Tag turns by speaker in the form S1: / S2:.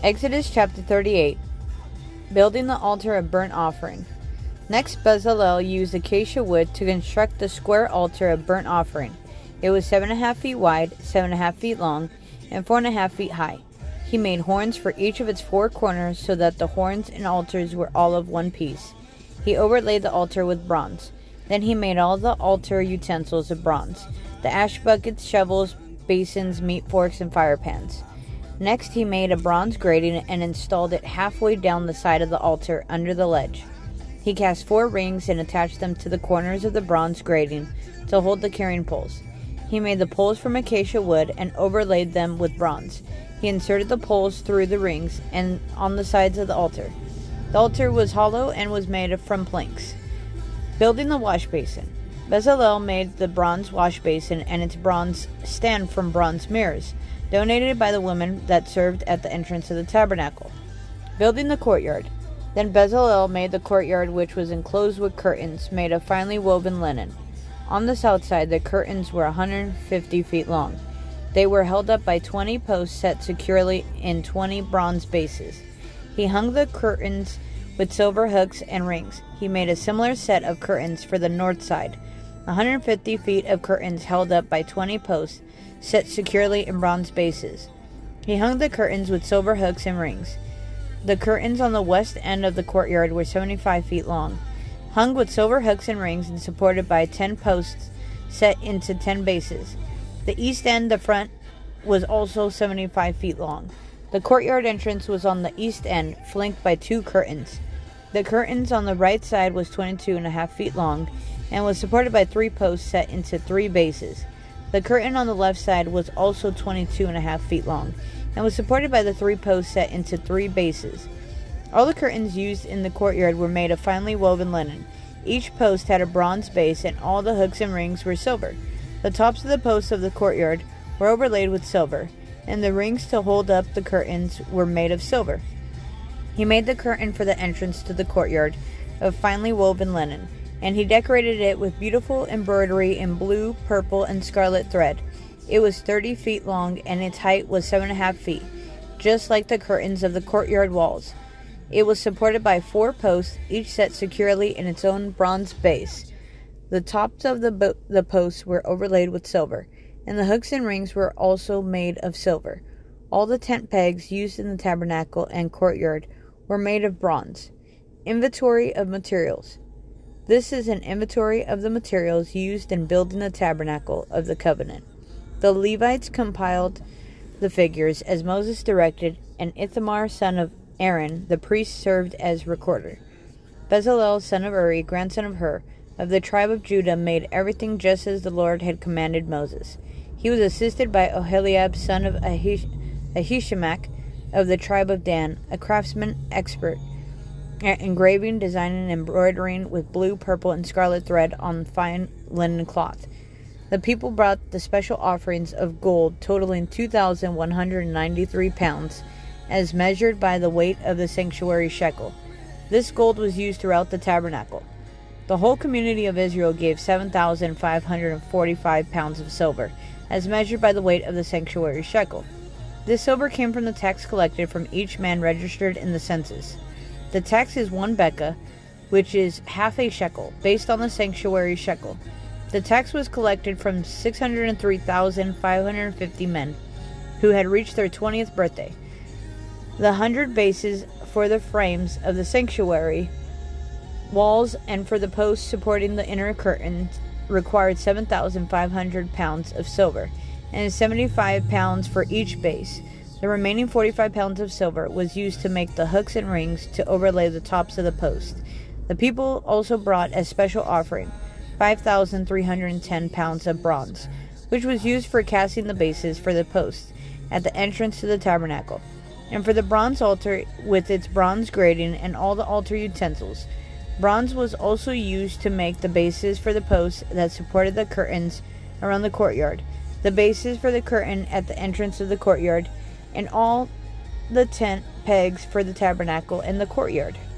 S1: Exodus chapter 38. Building the altar of burnt offering. Next, Bezalel used acacia wood to construct the square altar of burnt offering. It was 7.5 feet wide, 7.5 feet long, and 4.5 feet high. He made horns for each of its four corners so that the horns and altars were all of one piece. He overlaid the altar with bronze. Then he made all the altar utensils of bronze: the ash buckets, shovels, basins, meat forks, and fire pans. Next, he made a bronze grating and installed it halfway down the side of the altar under the ledge. He cast 4 rings and attached them to the corners of the bronze grating to hold the carrying poles. He made the poles from acacia wood and overlaid them with bronze. He inserted the poles through the rings and on the sides of the altar. The altar was hollow and was made from planks. Building the wash basin. Bezalel made the bronze wash basin and its bronze stand from bronze mirrors, donated by the women that served at the entrance of the tabernacle. Building the courtyard. Then Bezalel made the courtyard, which was enclosed with curtains made of finely woven linen. On the south side, the curtains were 150 feet long. They were held up by 20 posts set securely in 20 bronze bases. He hung the curtains with silver hooks and rings. He made a similar set of curtains for the north side, 150 feet of curtains held up by 20 posts set securely in bronze bases. He hung the curtains with silver hooks and rings. The curtains on the west end of the courtyard were 75 feet long, hung with silver hooks and rings and supported by 10 posts set into 10 bases. The east end, the front, was also 75 feet long. The courtyard entrance was on the east end, flanked by 2 curtains. The curtains on the right side was 22.5 feet long and was supported by 3 posts set into 3 bases. The curtain on the left side was also 22.5 feet long and was supported by the 3 posts set into 3 bases. All the curtains used in the courtyard were made of finely woven linen. Each post had a bronze base and all the hooks and rings were silver. The tops of the posts of the courtyard were overlaid with silver, and the rings to hold up the curtains were made of silver. He made the curtain for the entrance to the courtyard of finely woven linen, and he decorated it with beautiful embroidery in blue, purple, and scarlet thread. It was 30 feet long, and its height was 7.5 feet, just like the curtains of the courtyard walls. It was supported by 4 posts, each set securely in its own bronze base. The tops of the posts were overlaid with silver, and the hooks and rings were also made of silver. All the tent pegs used in the tabernacle and courtyard were made of bronze. Inventory of materials. This is an inventory of the materials used in building the tabernacle of the covenant. The Levites compiled the figures as Moses directed, and Ithamar, son of Aaron, the priest, served as recorder. Bezalel, son of Uri, grandson of Hur, of the tribe of Judah, made everything just as the Lord had commanded Moses. He was assisted by Oholiab, son of Ahishamach, of the tribe of Dan, a craftsman expert at engraving, designing, and embroidering with blue, purple, and scarlet thread on fine linen cloth. The people brought the special offerings of gold, totaling 2,193 pounds, as measured by the weight of the sanctuary shekel. This gold was used throughout the tabernacle. The whole community of Israel gave 7,545 pounds of silver, as measured by the weight of the sanctuary shekel. This silver came from the tax collected from each man registered in the census. The tax is 1 beka, which is half a shekel, based on the sanctuary shekel. The tax was collected from 603,550 men who had reached their 20th birthday. The 100 bases for the frames of the sanctuary walls and for the posts supporting the inner curtains required 7,500 pounds of silver, and 75 pounds for each base. The remaining 45 pounds of silver was used to make the hooks and rings to overlay the tops of the post. The people also brought as special offering 5,310 pounds of bronze, which was used for casting the bases for the posts at the entrance to the tabernacle, and for the bronze altar with its bronze grating and all the altar utensils. Bronze was also used to make the bases for the posts that supported the curtains around the courtyard, the bases for the curtain at the entrance of the courtyard, and all the tent pegs for the tabernacle and the courtyard.